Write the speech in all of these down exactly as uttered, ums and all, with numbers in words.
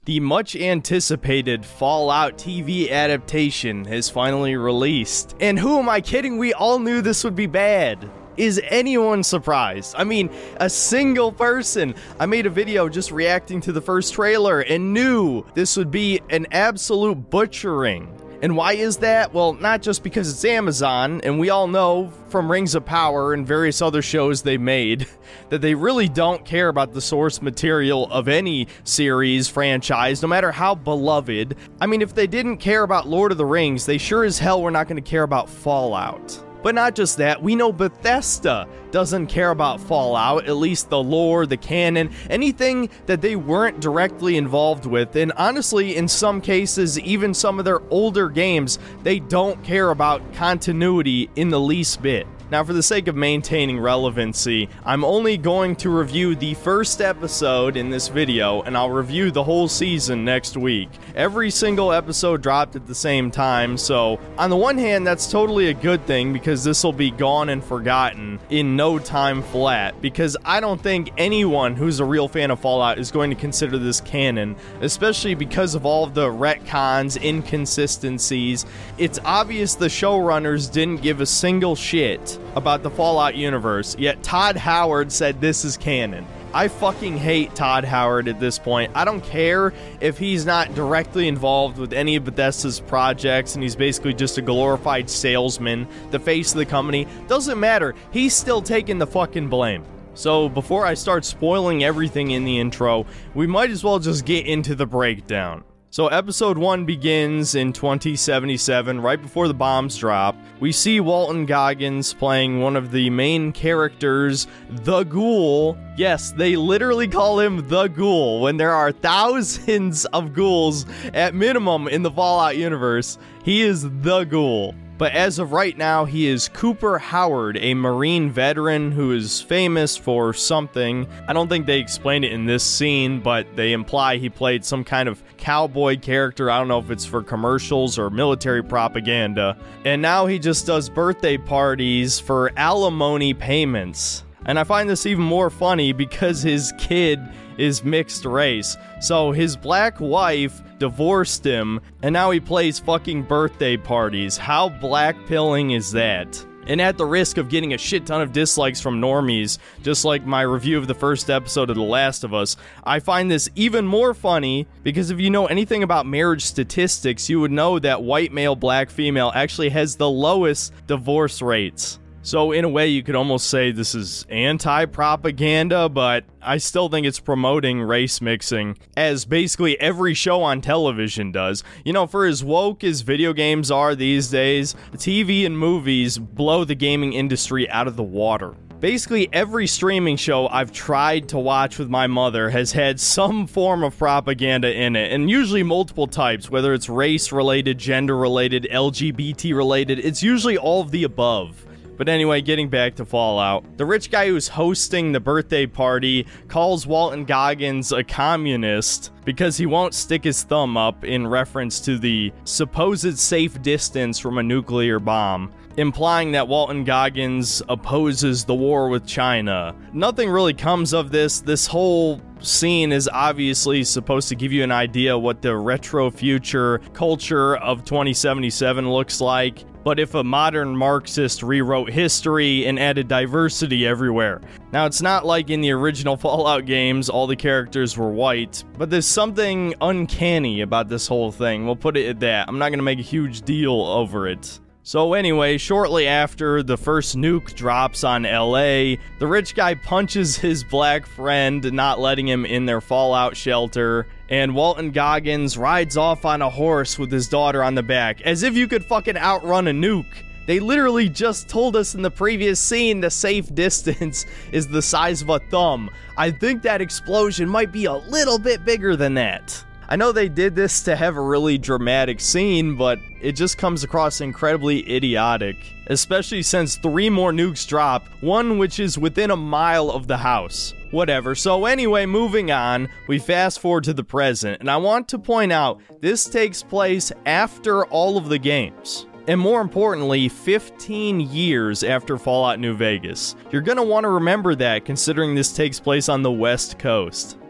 The much anticipated Fallout T V adaptation has finally released. And who am I kidding? We all knew this would be bad. Is anyone surprised? I mean, a single person. I made a video just reacting to the first trailer and knew this would be an absolute butchering. And why is that? Well, not just because it's Amazon, and we all know from Rings of Power and various other shows they made that they really don't care about the source material of any series, franchise, no matter how beloved. I mean, if they didn't care about Lord of the Rings, they sure as hell were not going to care about Fallout. But not just that, we know Bethesda doesn't care about Fallout, at least the lore, the canon, anything that they weren't directly involved with. And honestly, in some cases, even some of their older games, they don't care about continuity in the least bit. Now, for the sake of maintaining relevancy, I'm only going to review the first episode in this video, and I'll review the whole season next week. Every single episode dropped at the same time, so on the one hand, that's totally a good thing because this will be gone and forgotten in no time flat, because I don't think anyone who's a real fan of Fallout is going to consider this canon, especially because of all of the retcons, inconsistencies. It's obvious the showrunners didn't give a single shit about the Fallout universe, yet Todd Howard said this is canon. I fucking hate Todd Howard at this point. I don't care if he's not directly involved with any of Bethesda's projects and he's basically just a glorified salesman, the face of the company. Doesn't matter. He's still taking the fucking blame. So before I start spoiling everything in the intro, we might as well just get into the breakdown. So episode one begins in twenty seventy-seven, right before the bombs drop. We see Walton Goggins playing one of the main characters, the Ghoul. Yes, they literally call him the Ghoul when there are thousands of ghouls at minimum in the Fallout universe. He is the Ghoul. But as of right now, he is Cooper Howard, a Marine veteran who is famous for something. I don't think they explain it in this scene, but they imply he played some kind of cowboy character. I don't know if it's for commercials or military propaganda. And now he just does birthday parties for alimony payments. And I find this even more funny because his kid is mixed race. So his black wife divorced him, and now he plays fucking birthday parties. How black-pilling is that? And at the risk of getting a shit ton of dislikes from normies, just like my review of the first episode of The Last of Us, I find this even more funny because if you know anything about marriage statistics, you would know that white male, black female actually has the lowest divorce rates. So in a way, you could almost say this is anti-propaganda, but I still think it's promoting race mixing, as basically every show on television does. You know, for as woke as video games are these days, T V and movies blow the gaming industry out of the water. Basically, every streaming show I've tried to watch with my mother has had some form of propaganda in it, and usually multiple types, whether it's race-related, gender-related, L G B T-related, it's usually all of the above. But anyway, getting back to Fallout. The rich guy who's hosting the birthday party calls Walton Goggins a communist because he won't stick his thumb up in reference to the supposed safe distance from a nuclear bomb, implying that Walton Goggins opposes the war with China. Nothing really comes of this. This whole scene is obviously supposed to give you an idea what the retro future culture of twenty seventy-seven looks like. But if a modern Marxist rewrote history and added diversity everywhere. Now, it's not like in the original Fallout games, all the characters were white, but there's something uncanny about this whole thing. We'll put it at that. I'm not going to make a huge deal over it. So anyway, shortly after the first nuke drops on L A, the rich guy punches his black friend, not letting him in their Fallout shelter, and Walton Goggins rides off on a horse with his daughter on the back, as if you could fucking outrun a nuke. They literally just told us in the previous scene the safe distance is the size of a thumb. I think that explosion might be a little bit bigger than that. I know they did this to have a really dramatic scene, but it just comes across incredibly idiotic, especially since three more nukes drop, one which is within a mile of the house. Whatever. So anyway, moving on, we fast forward to the present, and I want to point out, this takes place after all of the games. And more importantly, fifteen years after Fallout New Vegas. You're gonna want to remember that, considering this takes place on the West Coast.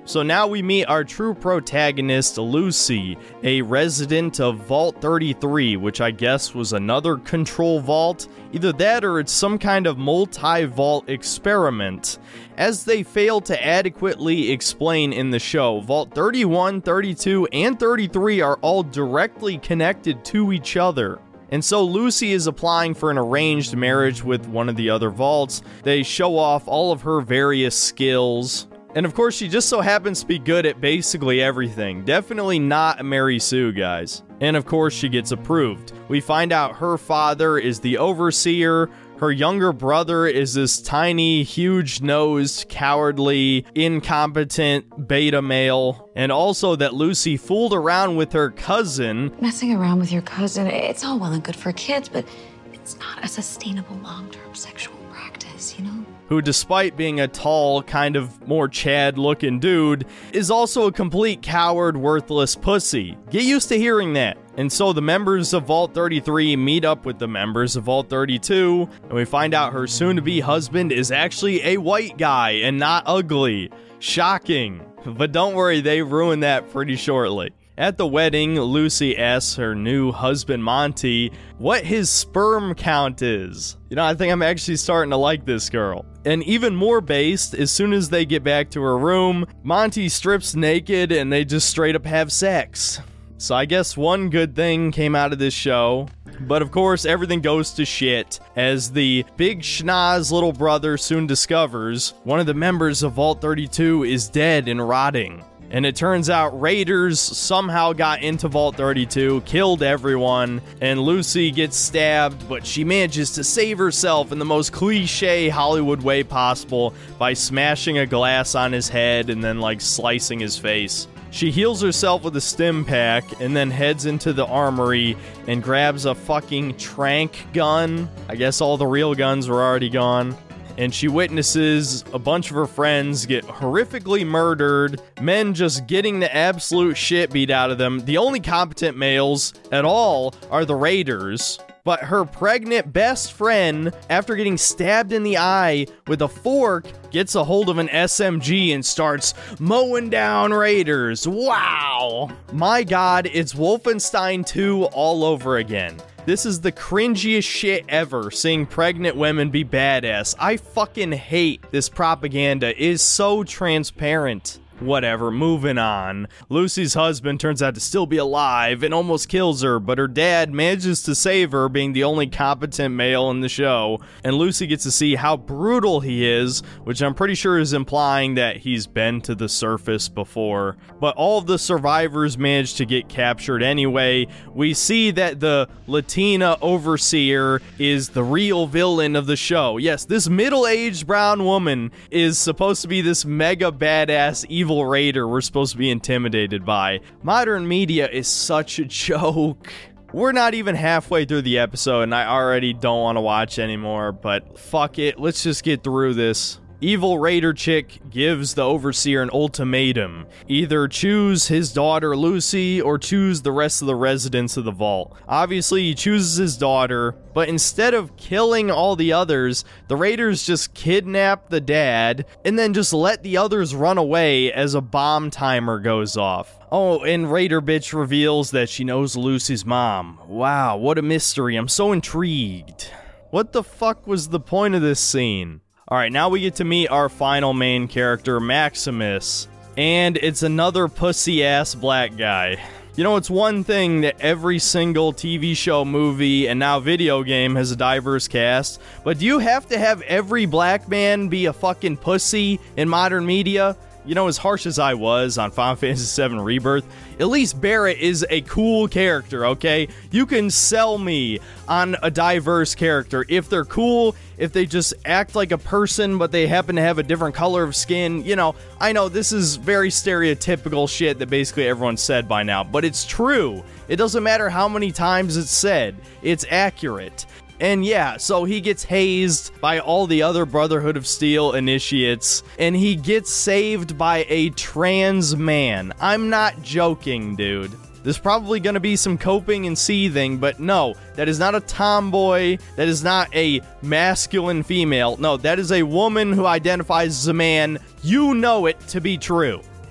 So now we meet our true protagonist, Lucy, a resident of Vault thirty-three, which I guess was another control vault. Either that or it's some kind of multi-vault experiment. As they fail to adequately explain in the show, Vault thirty-one, thirty-two, and thirty-three are all directly connected to each other. And so Lucy is applying for an arranged marriage with one of the other vaults. They show off all of her various skills. And of course, she just so happens to be good at basically everything. Definitely not Mary Sue, guys. And of course, she gets approved. We find out her father is the overseer. Her younger brother is this tiny, huge-nosed, cowardly, incompetent beta male. And also that Lucy fooled around with her cousin. Messing around with your cousin, it's all well and good for kids, but it's not a sustainable long-term sexual practice, you know? Who, despite being a tall, kind of more Chad-looking dude, is also a complete coward, worthless pussy. Get used to hearing that. And so the members of Vault thirty-three meet up with the members of Vault thirty-two, and we find out her soon-to-be husband is actually a white guy and not ugly. Shocking. But don't worry, they ruined that pretty shortly. At the wedding, Lucy asks her new husband, Monty, what his sperm count is. You know, I think I'm actually starting to like this girl. And even more based, as soon as they get back to her room, Monty strips naked and they just straight up have sex. So I guess one good thing came out of this show. But of course, everything goes to shit as the big schnoz little brother soon discovers one of the members of Vault thirty-two is dead and rotting. And it turns out raiders somehow got into Vault thirty-two, killed everyone, and Lucy gets stabbed, but she manages to save herself in the most cliche Hollywood way possible by smashing a glass on his head and then, like, slicing his face. She heals herself with a stim pack and then heads into the armory and grabs a fucking trank gun. I guess all the real guns were already gone. And she witnesses a bunch of her friends get horrifically murdered, men just getting the absolute shit beat out of them. The only competent males at all are the raiders. But her pregnant best friend, after getting stabbed in the eye with a fork, gets a hold of an S M G and starts mowing down raiders. Wow! My god, it's Wolfenstein two all over again. This is the cringiest shit ever, seeing pregnant women be badass. I fucking hate this propaganda. It is so transparent. Whatever, moving on. Lucy's husband turns out to still be alive and almost kills her, but her dad manages to save her, being the only competent male in the show, and Lucy gets to see how brutal he is, which I'm pretty sure is implying that he's been to the surface before. But all of the survivors manage to get captured anyway. We see that the Latina overseer is the real villain of the show. Yes, this middle-aged brown woman is supposed to be this mega badass evil raider we're supposed to be intimidated by. Modern media is such a joke. We're not even halfway through the episode and I already don't want to watch anymore, but fuck it, let's just get through this. Evil raider chick gives the overseer an ultimatum. Either choose his daughter Lucy or choose the rest of the residents of the vault. Obviously he chooses his daughter, but instead of killing all the others, the raiders just kidnap the dad and then just let the others run away as a bomb timer goes off. Oh, and Raider Bitch reveals that she knows Lucy's mom. Wow, what a mystery. I'm so intrigued. What the fuck was the point of this scene? Alright, now we get to meet our final main character, Maximus. And it's another pussy-ass black guy. You know, it's one thing that every single T V show, movie, and now video game has a diverse cast, but do you have to have every black man be a fucking pussy in modern media? You know, as harsh as I was on Final Fantasy seven Rebirth, at least Barrett is a cool character, okay? You can sell me on a diverse character. If they're cool, if they just act like a person, but they happen to have a different color of skin, you know, I know this is very stereotypical shit that basically everyone said by now, but it's true. It doesn't matter how many times it's said. It's accurate. And yeah, so he gets hazed by all the other Brotherhood of Steel initiates, and he gets saved by a trans man. I'm not joking, dude. There's probably going to be some coping and seething, but no, that is not a tomboy. That is not a masculine female. No, that is a woman who identifies as a man. You know it to be true.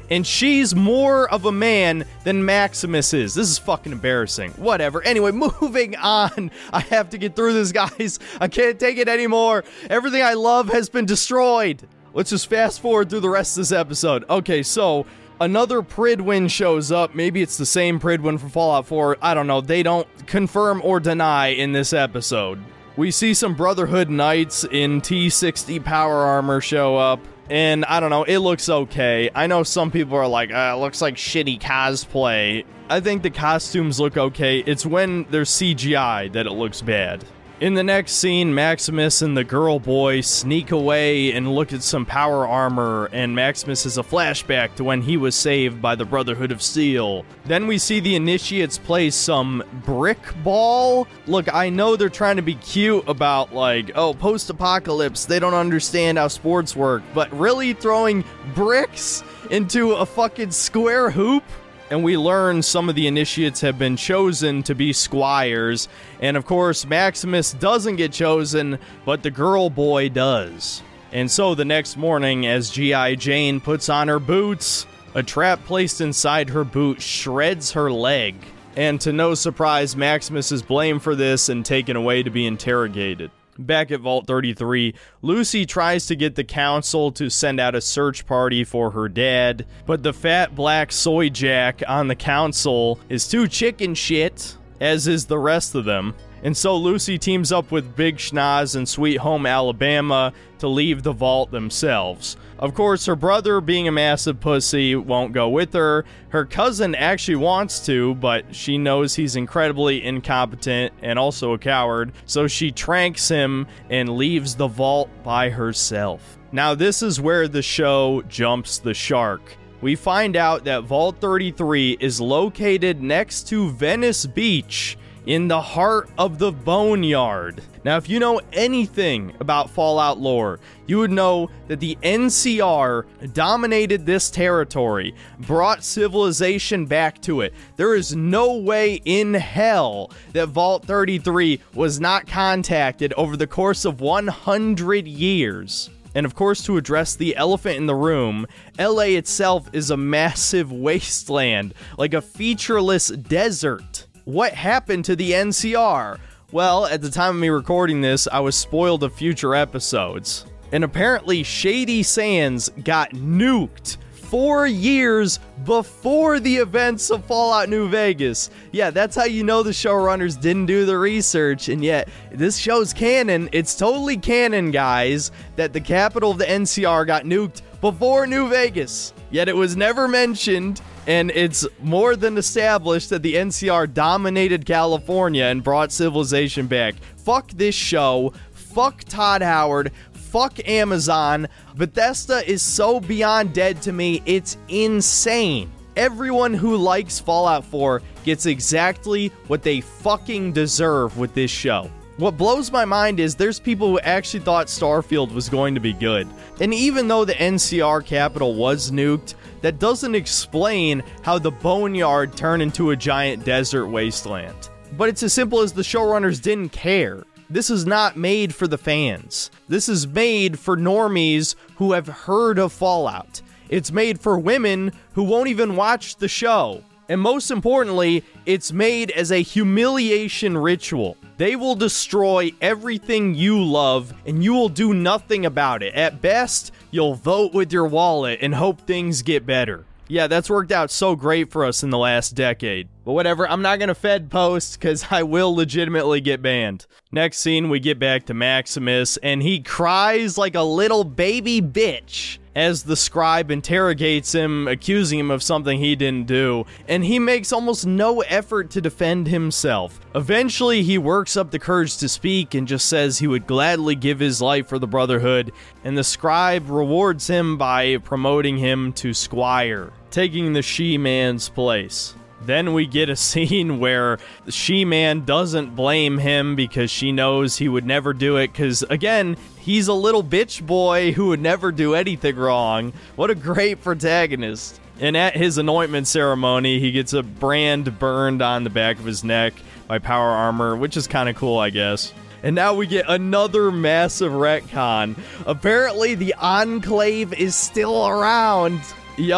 And she's more of a man than Maximus is. This is fucking embarrassing. Whatever. Anyway, moving on. I have to get through this, guys. I can't take it anymore. Everything I love has been destroyed. Let's just fast forward through the rest of this episode. Okay, so another Pridwin shows up. Maybe it's the same Pridwin from Fallout four. I don't know. They don't confirm or deny in this episode. We see some Brotherhood Knights in T sixty power armor show up. And I don't know, it looks okay. I know some people are like, uh, it looks like shitty cosplay. I think the costumes look okay. It's when there's C G I that it looks bad. In the next scene, Maximus and the girl boy sneak away and look at some power armor, and Maximus has a flashback to when he was saved by the Brotherhood of Steel. Then we see the Initiates play some brick ball. Look, I know they're trying to be cute about, like, oh, post-apocalypse, they don't understand how sports work, but really throwing bricks into a fucking square hoop? And we learn some of the Initiates have been chosen to be squires. And of course, Maximus doesn't get chosen, but the girl boy does. And so the next morning, as G I Jane puts on her boots, a trap placed inside her boot shreds her leg. And to no surprise, Maximus is blamed for this and taken away to be interrogated. Back at Vault thirty-three, Lucy tries to get the council to send out a search party for her dad, but the fat black soy jack on the council is too chicken shit, as is the rest of them. And so Lucy teams up with Big Schnoz and Sweet Home Alabama to leave the vault themselves. Of course, her brother, being a massive pussy, won't go with her. Her cousin actually wants to, but she knows he's incredibly incompetent and also a coward, so she tranks him and leaves the vault by herself. Now, this is where the show jumps the shark. We find out that Vault thirty-three is located next to Venice Beach, in the heart of the Boneyard. Now, if you know anything about Fallout lore, you would know that the N C R dominated this territory, brought civilization back to it. There is no way in hell that Vault thirty-three was not contacted over the course of one hundred years. And of course, to address the elephant in the room, L A itself is a massive wasteland, like a featureless desert. What happened to the N C R? Well, at the time of me recording this, I was spoiled of future episodes. And apparently, Shady Sands got nuked four years before the events of Fallout New Vegas. Yeah, that's how you know the showrunners didn't do the research, and yet this show's canon. It's totally canon, guys, that the capital of the N C R got nuked before New Vegas. Yet it was never mentioned, and it's more than established that the N C R dominated California and brought civilization back. Fuck this show. Fuck Todd Howard. Fuck Amazon. Bethesda is so beyond dead to me, it's insane. Everyone who likes Fallout four gets exactly what they fucking deserve with this show. What blows my mind is there's people who actually thought Starfield was going to be good. And even though the N C R capital was nuked, that doesn't explain how the Boneyard turned into a giant desert wasteland. But it's as simple as the showrunners didn't care. This is not made for the fans. This is made for normies who have heard of Fallout. It's made for women who won't even watch the show. And most importantly, it's made as a humiliation ritual. They will destroy everything you love, and you will do nothing about it. At best, you'll vote with your wallet and hope things get better. Yeah, that's worked out so great for us in the last decade. But whatever, I'm not gonna Fed post, because I will legitimately get banned. Next scene, we get back to Maximus, and he cries like a little baby bitch as the scribe interrogates him, accusing him of something he didn't do, and he makes almost no effort to defend himself. Eventually, he works up the courage to speak and just says he would gladly give his life for the Brotherhood, and the scribe rewards him by promoting him to squire, taking the she-man's place. Then we get a scene where the she-man doesn't blame him because she knows he would never do it because, again, he's a little bitch boy who would never do anything wrong. What a great protagonist. And at his anointment ceremony, he gets a brand burned on the back of his neck by power armor, which is kind of cool, I guess. And now we get another massive retcon. Apparently, the Enclave is still around. Yup.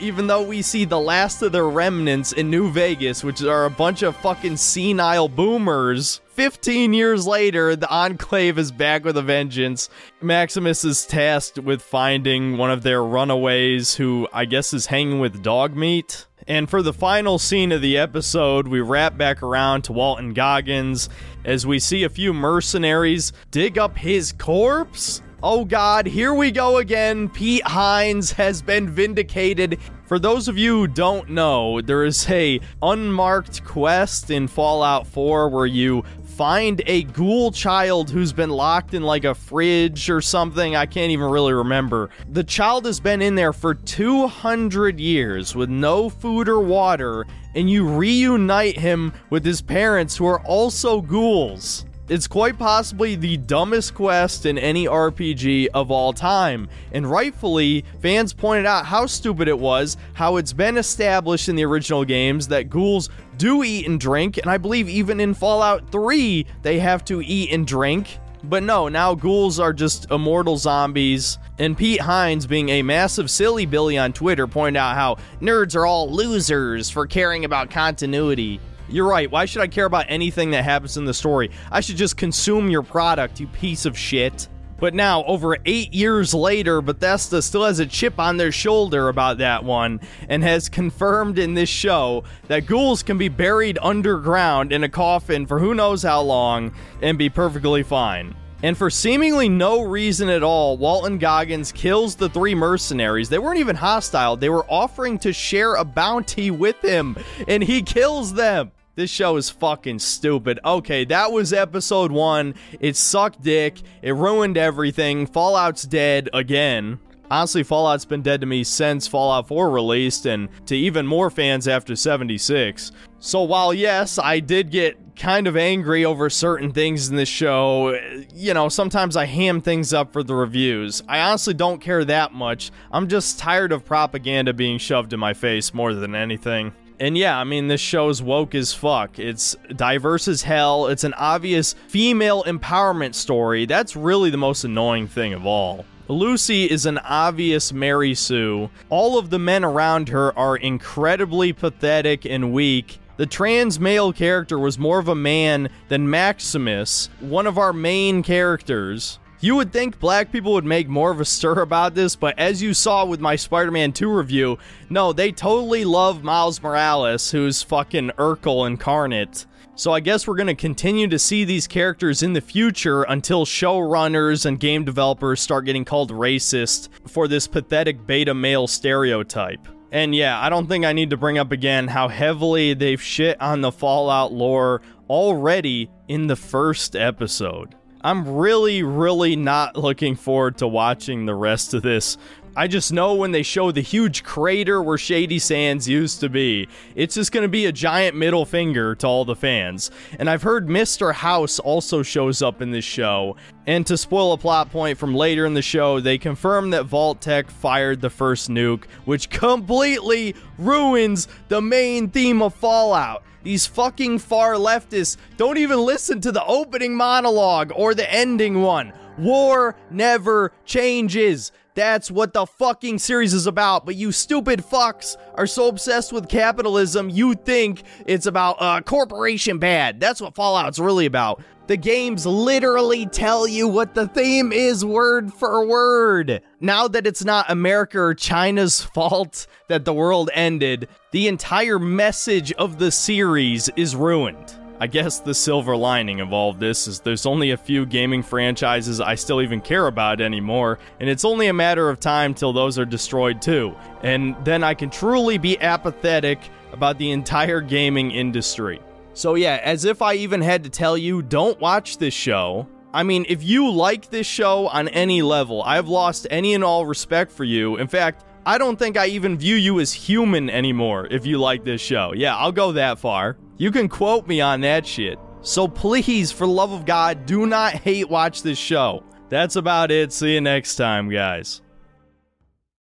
even though we see the last of their remnants in New Vegas, which are a bunch of fucking senile boomers. fifteen years later, the Enclave is back with a vengeance. Maximus is tasked with finding one of their runaways who I guess is hanging with dog meat. And for the final scene of the episode, we wrap back around to Walton Goggins as we see a few mercenaries dig up his corpse. Oh god, here we go again. Pete Hines has been vindicated. For those of you who don't know, there is a unmarked quest in Fallout four where you find a ghoul child who's been locked in like a fridge or something. I can't even really remember. The child has been in there for two hundred years with no food or water, and you reunite him with his parents who are also ghouls. It's quite possibly the dumbest quest in any R P G of all time, and rightfully, fans pointed out how stupid it was, how it's been established in the original games that ghouls do eat and drink, and I believe even in Fallout three, they have to eat and drink. But no, now ghouls are just immortal zombies, and Pete Hines, being a massive silly Billy on Twitter, pointed out how nerds are all losers for caring about continuity. You're right, why should I care about anything that happens in the story? I should just consume your product, you piece of shit. But now, over eight years later, Bethesda still has a chip on their shoulder about that one, and has confirmed in this show that ghouls can be buried underground in a coffin for who knows how long, and be perfectly fine. And for seemingly no reason at all, Walton Goggins kills the three mercenaries. They weren't even hostile, they were offering to share a bounty with him, and he kills them! This show is fucking stupid. Okay, that was episode one. It sucked dick. It ruined everything. Fallout's dead again. Honestly, Fallout's been dead to me since Fallout four released, and to even more fans after seventy-six. So while, yes, I did get kind of angry over certain things in this show, you know, sometimes I ham things up for the reviews. I honestly don't care that much. I'm just tired of propaganda being shoved in my face more than anything. And yeah, I mean, this show's woke as fuck. It's diverse as hell. It's an obvious female empowerment story. That's really the most annoying thing of all. Lucy is an obvious Mary Sue. All of the men around her are incredibly pathetic and weak. The trans male character was more of a man than Maximus, one of our main characters. You would think black people would make more of a stir about this, but as you saw with my Spider-Man two review, no, they totally love Miles Morales, who's fucking Urkel incarnate. So I guess we're going to continue to see these characters in the future until showrunners and game developers start getting called racist for this pathetic beta male stereotype. And yeah, I don't think I need to bring up again how heavily they've shit on the Fallout lore already in the first episode. I'm really, really not looking forward to watching the rest of this. I just know when they show the huge crater where Shady Sands used to be, it's just going to be a giant middle finger to all the fans. And I've heard Mister House also shows up in this show. And to spoil a plot point from later in the show, they confirm that Vault-Tec fired the first nuke, which completely ruins the main theme of Fallout. These fucking far leftists don't even listen to the opening monologue or the ending one. War never changes. That's what the fucking series is about, but you stupid fucks are so obsessed with capitalism, you think it's about uh, corporation bad. That's what Fallout's really about. The games literally tell you what the theme is word for word. Now that it's not America or China's fault that the world ended, the entire message of the series is ruined. I guess the silver lining of all of this is there's only a few gaming franchises I still even care about anymore, and it's only a matter of time till those are destroyed too. And then I can truly be apathetic about the entire gaming industry. So yeah, as if I even had to tell you, don't watch this show. I mean, if you like this show on any level, I've lost any and all respect for you. In fact, I don't think I even view you as human anymore if you like this show. Yeah, I'll go that far. You can quote me on that shit. So please, for the love of God, do not hate watch this show. That's about it. See you next time, guys.